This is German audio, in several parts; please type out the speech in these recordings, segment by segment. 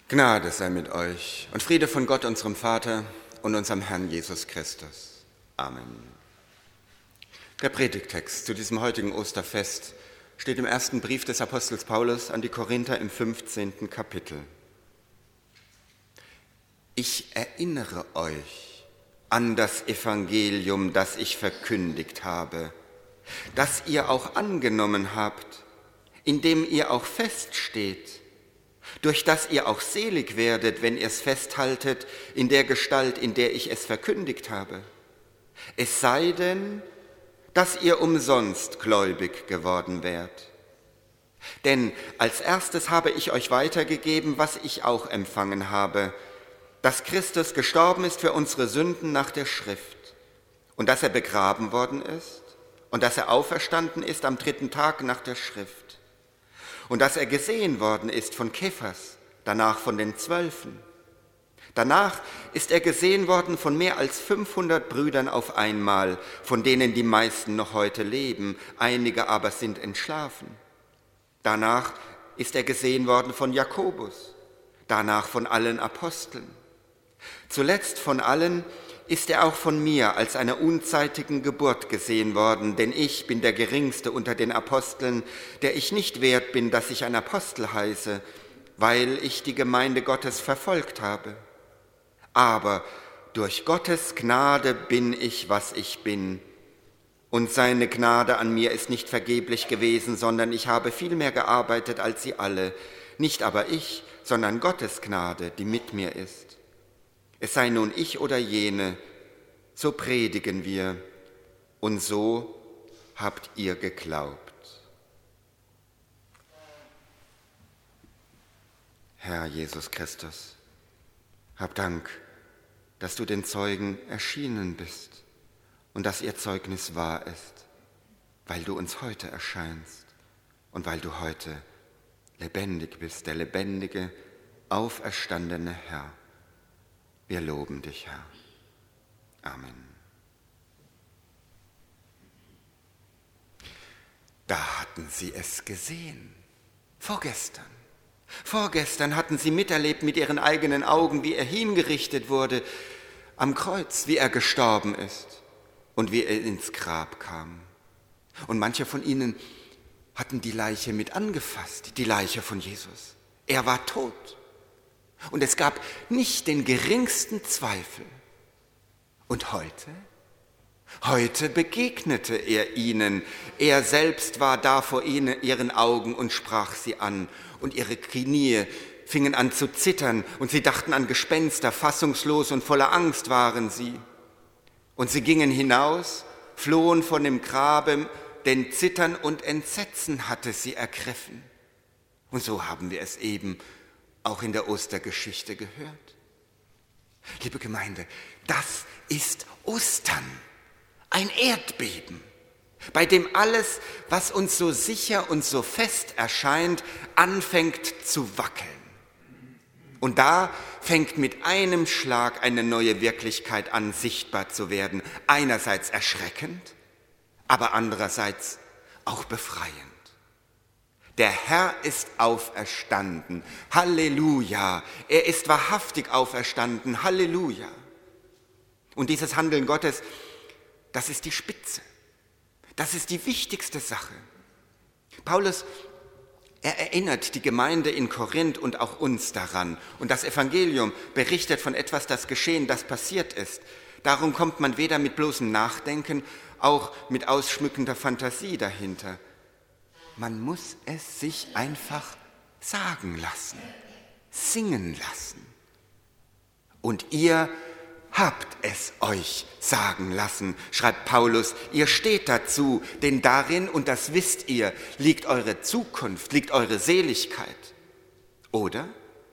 Gnade sei mit euch und Friede von Gott, unserem Vater und unserem Herrn Jesus Christus. Amen. Der Predigttext zu diesem heutigen Osterfest steht im ersten Brief des Apostels Paulus an die Korinther im 15. Kapitel. Ich erinnere euch an das Evangelium, das ich verkündigt habe, das ihr auch angenommen habt, in dem ihr auch feststeht, durch das ihr auch selig werdet, wenn ihr es festhaltet in der Gestalt, in der ich es verkündigt habe. Es sei denn, dass ihr umsonst gläubig geworden wärt. Denn als erstes habe ich euch weitergegeben, was ich auch empfangen habe, dass Christus gestorben ist für unsere Sünden nach der Schrift und dass er begraben worden ist und dass er auferstanden ist am 3. Tag nach der Schrift. Und dass er gesehen worden ist von Kephas, danach von den 12. Danach ist er gesehen worden von mehr als 500 Brüdern auf einmal, von denen die meisten noch heute leben, einige aber sind entschlafen. Danach ist er gesehen worden von Jakobus, danach von allen Aposteln. Zuletzt von allen ist er auch von mir als einer unzeitigen Geburt gesehen worden, denn ich bin der Geringste unter den Aposteln, der ich nicht wert bin, dass ich ein Apostel heiße, weil ich die Gemeinde Gottes verfolgt habe. Aber durch Gottes Gnade bin ich, was ich bin. Und seine Gnade an mir ist nicht vergeblich gewesen, sondern ich habe viel mehr gearbeitet als sie alle. Nicht aber ich, sondern Gottes Gnade, die mit mir ist. Es sei nun ich oder jene, so predigen wir und so habt ihr geglaubt. Herr Jesus Christus, hab Dank, dass du den Zeugen erschienen bist und dass ihr Zeugnis wahr ist, weil du uns heute erscheinst und weil du heute lebendig bist, der lebendige, auferstandene Herr. Wir loben dich, Herr. Amen. Da hatten sie es gesehen. Vorgestern. Vorgestern hatten sie miterlebt mit ihren eigenen Augen, wie er hingerichtet wurde am Kreuz, wie er gestorben ist und wie er ins Grab kam. Und manche von ihnen hatten die Leiche mit angefasst, die Leiche von Jesus. Er war tot. Und es gab nicht den geringsten Zweifel. Und heute? Heute begegnete er ihnen. Er selbst war da vor ihnen, ihren Augen und sprach sie an. Und ihre Knie fingen an zu zittern und sie dachten an Gespenster, fassungslos und voller Angst waren sie. Und sie gingen hinaus, flohen von dem Grabe, denn Zittern und Entsetzen hatte sie ergriffen. Und so haben wir es eben auch in der Ostergeschichte gehört. Liebe Gemeinde, das ist Ostern, ein Erdbeben, bei dem alles, was uns so sicher und so fest erscheint, anfängt zu wackeln. Und da fängt mit einem Schlag eine neue Wirklichkeit an, sichtbar zu werden. Einerseits erschreckend, aber andererseits auch befreiend. Der Herr ist auferstanden. Halleluja. Er ist wahrhaftig auferstanden. Halleluja. Und dieses Handeln Gottes, das ist die Spitze. Das ist die wichtigste Sache. Paulus, er erinnert die Gemeinde in Korinth und auch uns daran. Und das Evangelium berichtet von etwas, das geschehen, das passiert ist. Darum kommt man weder mit bloßem Nachdenken, auch mit ausschmückender Fantasie dahinter. Man muss es sich einfach sagen lassen, singen lassen. Und ihr habt es euch sagen lassen, schreibt Paulus. Ihr steht dazu, denn darin, und das wisst ihr, liegt eure Zukunft, liegt eure Seligkeit. Oder?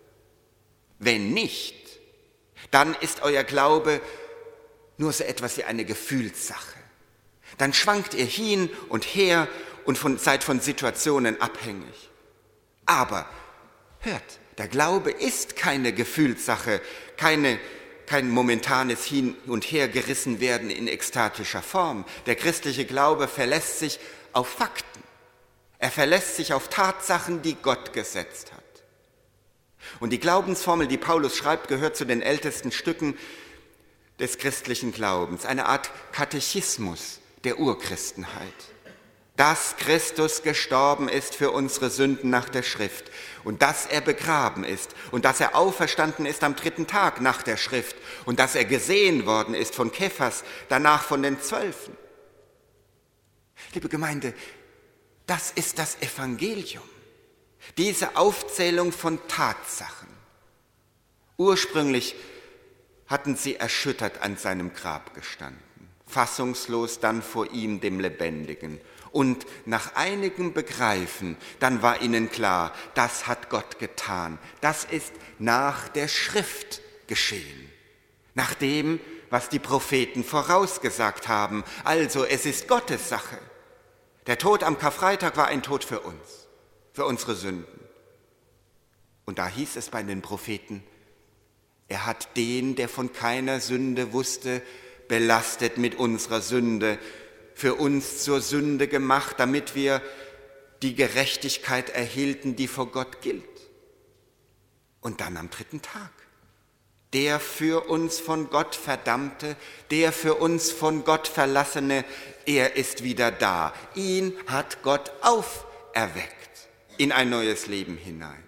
Wenn nicht, dann ist euer Glaube nur so etwas wie eine Gefühlssache. Dann schwankt ihr hin und her und seid von Situationen abhängig. Aber hört, der Glaube ist keine Gefühlssache, kein momentanes Hin- und Hergerissen werden in ekstatischer Form. Der christliche Glaube verlässt sich auf Fakten. Er verlässt sich auf Tatsachen, die Gott gesetzt hat. Und die Glaubensformel, die Paulus schreibt, gehört zu den ältesten Stücken des christlichen Glaubens, eine Art Katechismus der Urchristenheit. Dass Christus gestorben ist für unsere Sünden nach der Schrift und dass er begraben ist und dass er auferstanden ist am 3. Tag nach der Schrift und dass er gesehen worden ist von Kephas, danach von den 12. Liebe Gemeinde, das ist das Evangelium, diese Aufzählung von Tatsachen. Ursprünglich hatten sie erschüttert an seinem Grab gestanden, fassungslos dann vor ihm, dem Lebendigen. Und nach einigem Begreifen, dann war ihnen klar, das hat Gott getan. Das ist nach der Schrift geschehen, nach dem, was die Propheten vorausgesagt haben. Also, es ist Gottes Sache. Der Tod am Karfreitag war ein Tod für uns, für unsere Sünden. Und da hieß es bei den Propheten, er hat den, der von keiner Sünde wusste, belastet mit unserer Sünde, für uns zur Sünde gemacht, damit wir die Gerechtigkeit erhielten, die vor Gott gilt. Und dann am 3. Tag, der für uns von Gott Verdammte, der für uns von Gott Verlassene, er ist wieder da. Ihn hat Gott auferweckt in ein neues Leben hinein.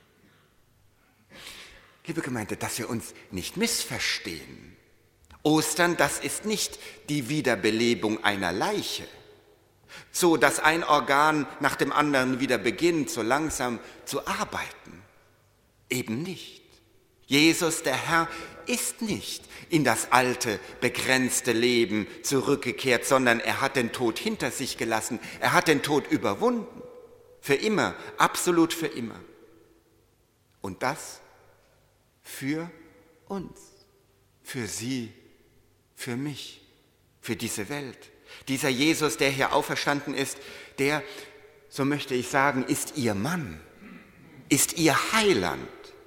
Liebe Gemeinde, dass wir uns nicht missverstehen. Ostern, das ist nicht die Wiederbelebung einer Leiche, so dass ein Organ nach dem anderen wieder beginnt, so langsam zu arbeiten. Eben nicht. Jesus, der Herr, ist nicht in das alte, begrenzte Leben zurückgekehrt, sondern er hat den Tod hinter sich gelassen, er hat den Tod überwunden. Für immer, absolut für immer. Und das für uns, für Sie, für mich, für diese Welt. Dieser Jesus, der hier auferstanden ist, der, so möchte ich sagen, ist Ihr Mann, ist Ihr Heiland.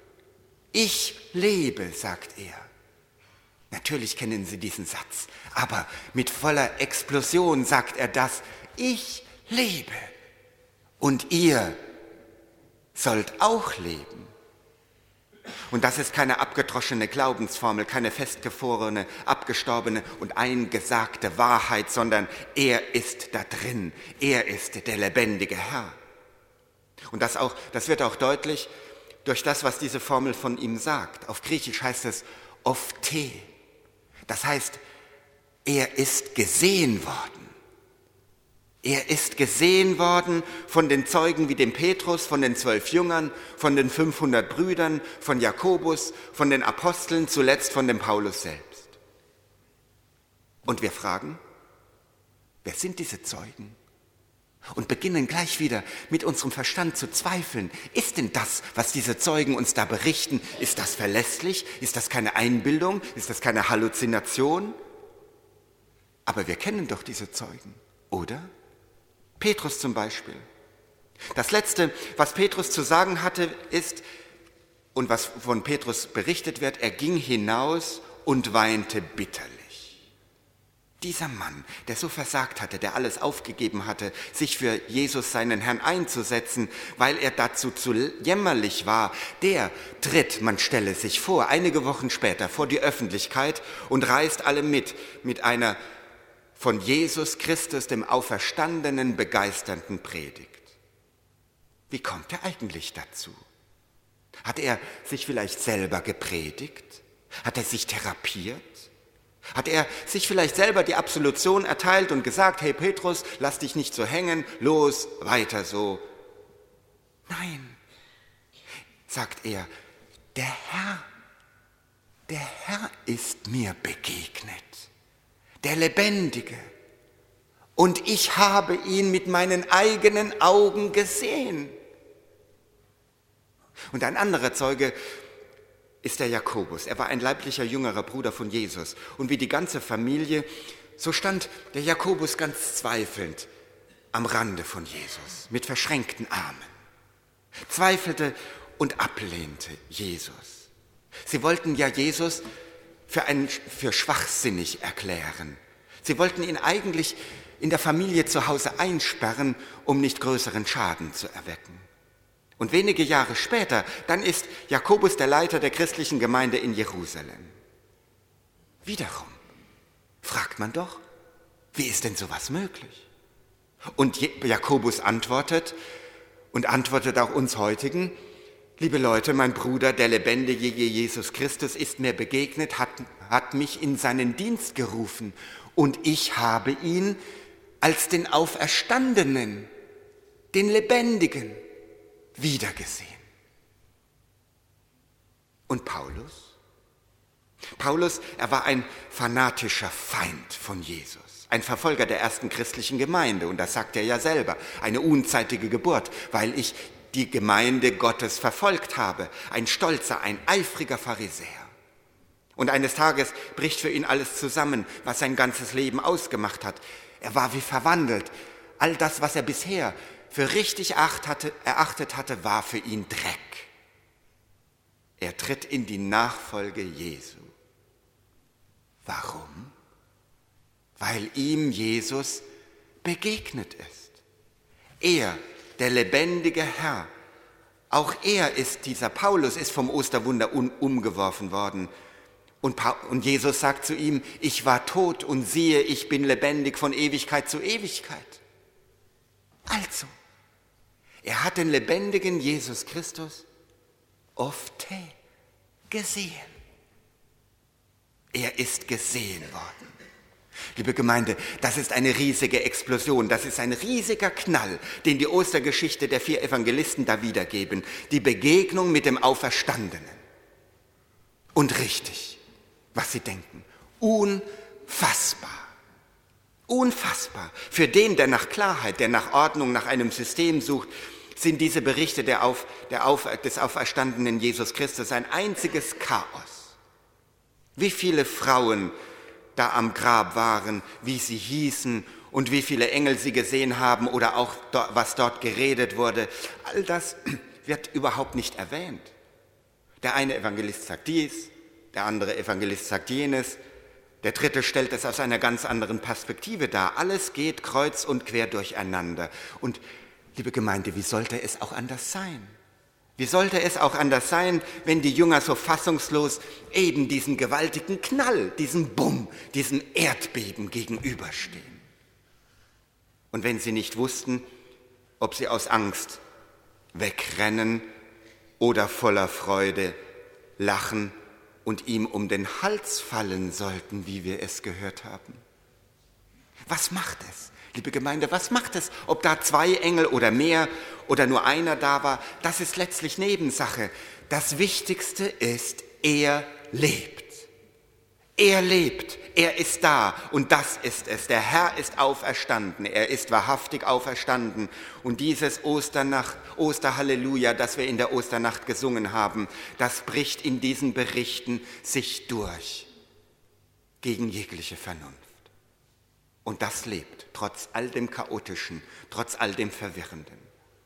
Ich lebe, sagt er. Natürlich kennen Sie diesen Satz, aber mit voller Explosion sagt er das. Ich lebe und ihr sollt auch leben. Und das ist keine abgedroschene Glaubensformel, keine festgefrorene, abgestorbene und eingesagte Wahrheit, sondern er ist da drin. Er ist der lebendige Herr. Und das wird auch deutlich durch das, was diese Formel von ihm sagt. Auf Griechisch heißt es ophthe. Das heißt, er ist gesehen worden. Er ist gesehen worden von den Zeugen wie dem Petrus, von den 12 Jüngern, von den 500 Brüdern, von Jakobus, von den Aposteln, zuletzt von dem Paulus selbst. Und wir fragen, wer sind diese Zeugen? Und beginnen gleich wieder mit unserem Verstand zu zweifeln. Ist denn das, was diese Zeugen uns da berichten, ist das verlässlich? Ist das keine Einbildung? Ist das keine Halluzination? Aber wir kennen doch diese Zeugen, oder? Petrus zum Beispiel. Das Letzte, was Petrus zu sagen hatte, ist, und was von Petrus berichtet wird, er ging hinaus und weinte bitterlich. Dieser Mann, der so versagt hatte, der alles aufgegeben hatte, sich für Jesus, seinen Herrn, einzusetzen, weil er dazu zu jämmerlich war, der tritt, man stelle sich vor, einige Wochen später vor die Öffentlichkeit und reißt alle mit einer von Jesus Christus, dem Auferstandenen, begeisternden Predigt. Wie kommt er eigentlich dazu? Hat er sich vielleicht selber gepredigt? Hat er sich therapiert? Hat er sich vielleicht selber die Absolution erteilt und gesagt, hey Petrus, lass dich nicht so hängen, los, weiter so? Nein, sagt er, der Herr ist mir begegnet. Der Lebendige. Und ich habe ihn mit meinen eigenen Augen gesehen. Und ein anderer Zeuge ist der Jakobus. Er war ein leiblicher jüngerer Bruder von Jesus. Und wie die ganze Familie, so stand der Jakobus ganz zweifelnd am Rande von Jesus, mit verschränkten Armen. Zweifelte und ablehnte Jesus. Sie wollten ja Jesus für schwachsinnig erklären. Sie wollten ihn eigentlich in der Familie zu Hause einsperren, um nicht größeren Schaden zu erwecken. Und wenige Jahre später, dann ist Jakobus der Leiter der christlichen Gemeinde in Jerusalem. Wiederum fragt man doch, wie ist denn sowas möglich? Und Jakobus antwortet und antwortet auch uns heutigen: Liebe Leute, mein Bruder, der lebendige Jesus Christus ist mir begegnet, hat mich in seinen Dienst gerufen und ich habe ihn als den Auferstandenen, den Lebendigen, wiedergesehen. Und Paulus? Paulus, er war ein fanatischer Feind von Jesus, ein Verfolger der ersten christlichen Gemeinde, und das sagt er ja selber, eine unzeitige Geburt, weil ich die Gemeinde Gottes verfolgt habe, ein stolzer, ein eifriger Pharisäer. Und eines Tages bricht für ihn alles zusammen, was sein ganzes Leben ausgemacht hat. Er war wie verwandelt. All das, was er bisher für richtig erachtet hatte, war für ihn Dreck. Er tritt in die Nachfolge Jesu. Warum? Weil ihm Jesus begegnet ist. Er, der lebendige Herr, auch dieser Paulus ist vom Osterwunder umgeworfen worden. Und Jesus sagt zu ihm: Ich war tot und siehe, ich bin lebendig von Ewigkeit zu Ewigkeit. Also, er hat den lebendigen Jesus Christus oft gesehen. Er ist gesehen worden. Liebe Gemeinde, das ist eine riesige Explosion, das ist ein riesiger Knall, den die Ostergeschichte der 4 Evangelisten da wiedergeben. Die Begegnung mit dem Auferstandenen. Und richtig, was sie denken, unfassbar. Unfassbar. Für den, der nach Klarheit, der nach Ordnung, nach einem System sucht, sind diese Berichte des auferstandenen Jesus Christus ein einziges Chaos. Wie viele Frauen da am Grab waren, wie sie hießen und wie viele Engel sie gesehen haben oder auch was dort geredet wurde, all das wird überhaupt nicht erwähnt. Der eine Evangelist sagt dies, der andere Evangelist sagt jenes, der dritte stellt es aus einer ganz anderen Perspektive dar. Alles geht kreuz und quer durcheinander. Und liebe Gemeinde, wie sollte es auch anders sein? Wie sollte es auch anders sein, wenn die Jünger so fassungslos eben diesen gewaltigen Knall, diesen Bumm, diesem Erdbeben gegenüberstehen? Und wenn sie nicht wussten, ob sie aus Angst wegrennen oder voller Freude lachen und ihm um den Hals fallen sollten, wie wir es gehört haben. Was macht es? Liebe Gemeinde, was macht es, ob da 2 Engel oder mehr oder nur einer da war? Das ist letztlich Nebensache. Das Wichtigste ist, er lebt. Er lebt, er ist da und das ist es. Der Herr ist auferstanden, er ist wahrhaftig auferstanden. Und dieses Osterhalleluja, das wir in der Osternacht gesungen haben, das bricht in diesen Berichten sich durch gegen jegliche Vernunft. Und das lebt, trotz all dem Chaotischen, trotz all dem Verwirrenden.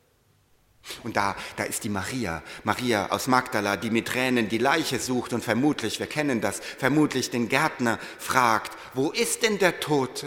Und da ist die Maria aus Magdala, die mit Tränen die Leiche sucht und vermutlich, wir kennen das, vermutlich den Gärtner fragt: Wo ist denn der Tote?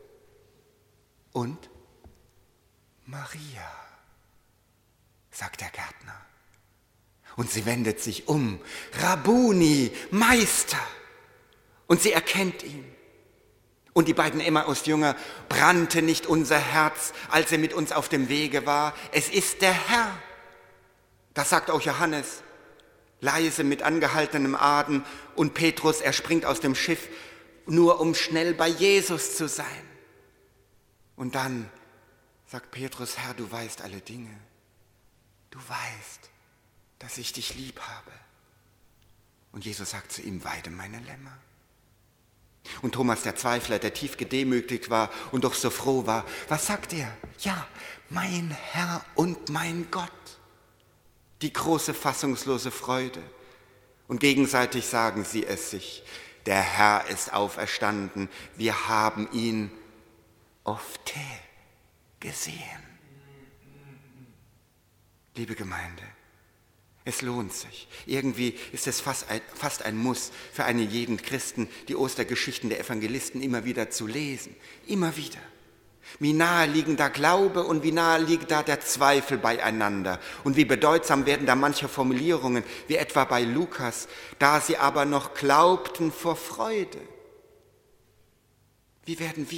Und Maria, sagt der Gärtner. Und sie wendet sich um: Rabbuni, Meister. Und sie erkennt ihn. Und die beiden Emmaus-Jünger: Brannte nicht unser Herz, als er mit uns auf dem Wege war? Es ist der Herr. Das sagt auch Johannes, leise mit angehaltenem Atem. Und Petrus, er springt aus dem Schiff, nur um schnell bei Jesus zu sein. Und dann sagt Petrus: Herr, du weißt alle Dinge. Du weißt, dass ich dich lieb habe. Und Jesus sagt zu ihm: Weide meine Lämmer. Und Thomas der Zweifler, der tief gedemütigt war und doch so froh war, was sagt er? Ja, mein Herr und mein Gott. Die große fassungslose Freude. Und gegenseitig sagen sie es sich: Der Herr ist auferstanden, wir haben ihn oft gesehen. Liebe Gemeinde, es lohnt sich. Irgendwie ist es fast ein Muss für einen jeden Christen, die Ostergeschichten der Evangelisten immer wieder zu lesen. Immer wieder. Wie nahe liegen da Glaube und wie nahe liegt da der Zweifel beieinander. Und wie bedeutsam werden da manche Formulierungen, wie etwa bei Lukas, da sie aber noch glaubten vor Freude. Wie werden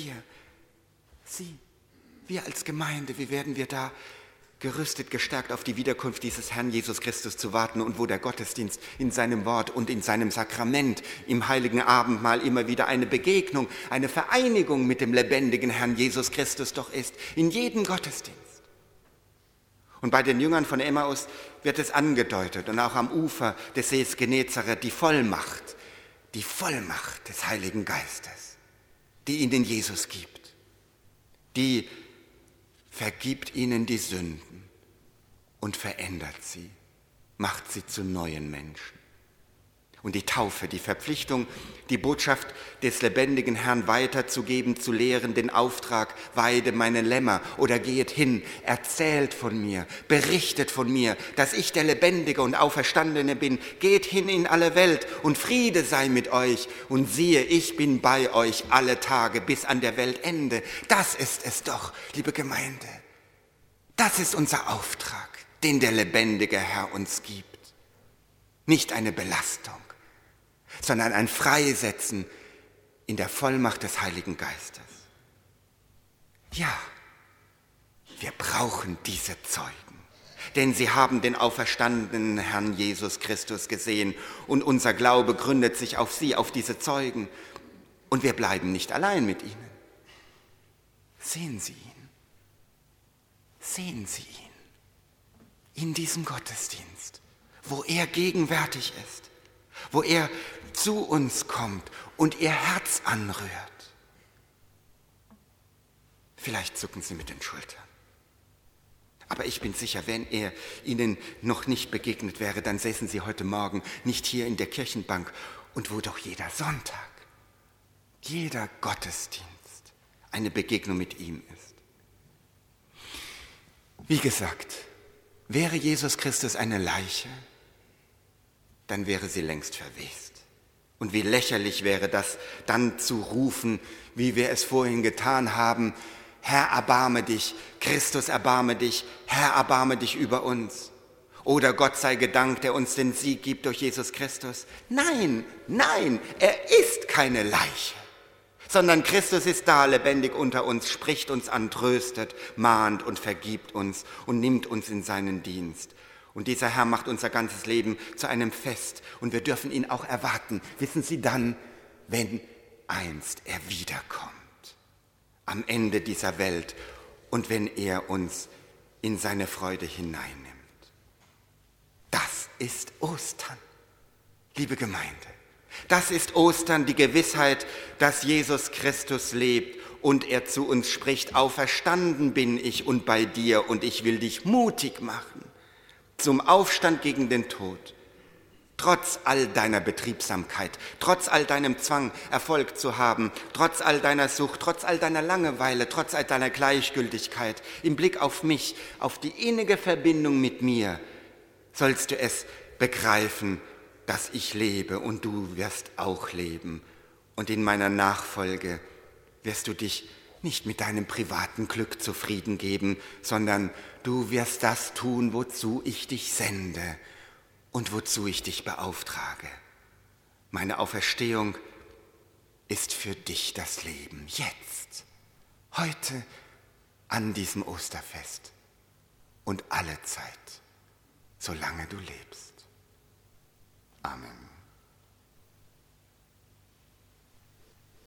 wir als Gemeinde, wie werden wir da gerüstet, gestärkt auf die Wiederkunft dieses Herrn Jesus Christus zu warten und wo der Gottesdienst in seinem Wort und in seinem Sakrament im heiligen Abendmahl immer wieder eine Begegnung, eine Vereinigung mit dem lebendigen Herrn Jesus Christus doch ist, in jedem Gottesdienst. Und bei den Jüngern von Emmaus wird es angedeutet und auch am Ufer des Sees Genezareth die Vollmacht des Heiligen Geistes, die ihnen Jesus gibt, die vergibt ihnen die Sünden und verändert sie, macht sie zu neuen Menschen. Und die Taufe, die Verpflichtung, die Botschaft des lebendigen Herrn weiterzugeben, zu lehren, den Auftrag, weide meine Lämmer oder gehet hin, erzählt von mir, berichtet von mir, dass ich der Lebendige und Auferstandene bin, geht hin in alle Welt und Friede sei mit euch und siehe, ich bin bei euch alle Tage bis an der Weltende. Das ist es doch, liebe Gemeinde. Das ist unser Auftrag, den der lebendige Herr uns gibt. Nicht eine Belastung, sondern ein Freisetzen in der Vollmacht des Heiligen Geistes. Ja, wir brauchen diese Zeugen, denn sie haben den auferstandenen Herrn Jesus Christus gesehen und unser Glaube gründet sich auf sie, auf diese Zeugen. Und wir bleiben nicht allein mit ihnen. Sehen Sie ihn. Sehen Sie ihn in diesem Gottesdienst, wo er gegenwärtig ist, wo er zu uns kommt und ihr Herz anrührt. Vielleicht zucken Sie mit den Schultern. Aber ich bin sicher, wenn er Ihnen noch nicht begegnet wäre, dann säßen Sie heute Morgen nicht hier in der Kirchenbank und wo doch jeder Sonntag, jeder Gottesdienst eine Begegnung mit ihm ist. Wie gesagt, wäre Jesus Christus eine Leiche, dann wäre sie längst verwest. Und wie lächerlich wäre das, dann zu rufen, wie wir es vorhin getan haben, Herr, erbarme dich, Christus, erbarme dich, Herr, erbarme dich über uns. Oder Gott sei gedankt, der uns den Sieg gibt durch Jesus Christus. Nein, er ist keine Leiche, sondern Christus ist da, lebendig unter uns, spricht uns an, tröstet, mahnt und vergibt uns und nimmt uns in seinen Dienst. Und dieser Herr macht unser ganzes Leben zu einem Fest und wir dürfen ihn auch erwarten. Wissen Sie dann, wenn einst er wiederkommt, am Ende dieser Welt und wenn er uns in seine Freude hineinnimmt. Das ist Ostern, liebe Gemeinde. Das ist Ostern, die Gewissheit, dass Jesus Christus lebt und er zu uns spricht, auferstanden bin ich und bei dir und ich will dich mutig machen zum Aufstand gegen den Tod. Trotz all deiner Betriebsamkeit, trotz all deinem Zwang, Erfolg zu haben, trotz all deiner Sucht, trotz all deiner Langeweile, trotz all deiner Gleichgültigkeit, im Blick auf mich, auf die innige Verbindung mit mir, sollst du es begreifen, dass ich lebe und du wirst auch leben. Und in meiner Nachfolge wirst du dich nicht mit deinem privaten Glück zufrieden geben, sondern du wirst das tun, wozu ich dich sende und wozu ich dich beauftrage. Meine Auferstehung ist für dich das Leben, jetzt, heute, an diesem Osterfest und alle Zeit, solange du lebst. Amen.